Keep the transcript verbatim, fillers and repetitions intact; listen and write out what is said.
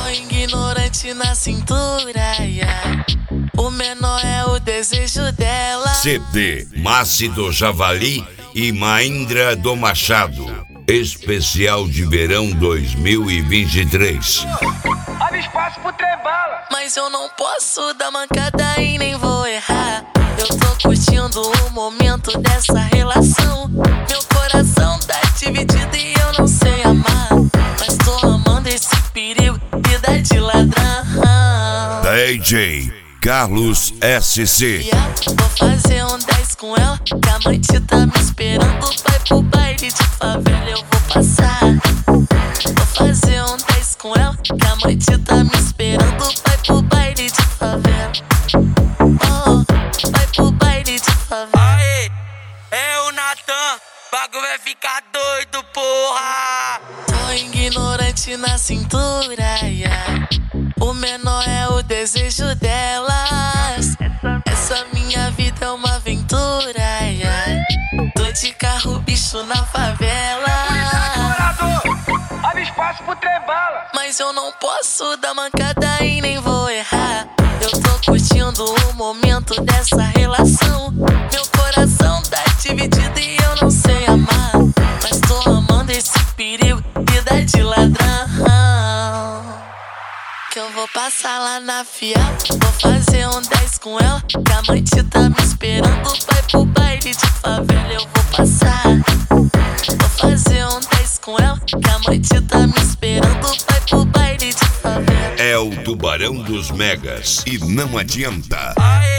Tô ignorante na cintura, yeah. O menor é o desejo dela. C D Mace do Javali e Mahindra do Machado. Especial de verão dois mil e vinte e três. Abre espaço pro trem-bala. Mas eu não posso dar mancada e nem vou errar. Eu tô curtindo o momento dessa relação. Meu coração tá dividido e eu não sei amar. Mas tô amando esse perigo, vida de ladrão. D J Carlos S C. Yeah, vou fazer um dez com ela, que a mãe tá me esperando. Vai pro baile de favela, eu vou passar. Vou fazer um dez com ela, que a mãe tá me esperando. Vai pro baile de favela. Oh, vai pro baile de favela. Aê, é o Natan, bagulho vai ficar doido, porra. Tô ignorante na cintura, yeah. O menor é o desejo delas. Essa minha vida é uma aventura, yeah. Tô de carro, bicho na favela. Abre espaço pro trem-bala. Mas eu não posso dar mancada e nem vou errar. Eu tô curtindo o momento dessa relação. Meu coração tá dividido e eu não sei amar. Mas tô amando esse perigo, vida de ladrão. Que eu vou passar lá na Fiat. Vou fazer um dez com ela, que a mãe tá me esperando. Vai pro baile de favela, eu vou passar. Vou fazer um dez com ela, que a mãe tá me esperando. Vai pro baile de favela. É o Tubarão dos Megas e não adianta. Aê,